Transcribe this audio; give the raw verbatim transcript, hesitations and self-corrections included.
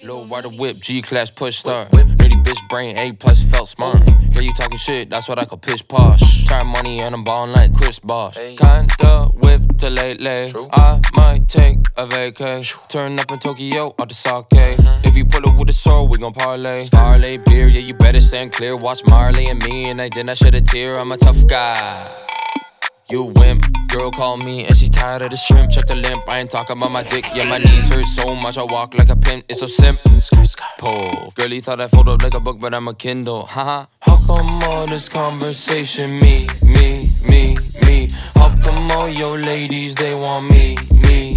Low rider whip, G-class push start. Nerdy bitch brain, A plus felt smart. Hear you talking shit, that's what I call pitch posh. Turn money and I'm ballin' like Chris Bosh. Kinda whip to lately. I might take a vacay. Turn up in Tokyo, out the sake. If you pull it with a sword, we gon' parlay. Parlay beer, yeah, you better stand clear. Watch Marley and me, and I did not shed a tear. I'm a tough guy. You wimp, girl call me and she tired of the shrimp. Check the limp, I ain't talking about my dick. Yeah, my knees hurt so much I walk like a pimp. It's so simple. Pull. Girlie thought I fold up like a book, but I'm a Kindle. Haha. How come all this conversation? Me, me, me, me. How come all your ladies they want me, me,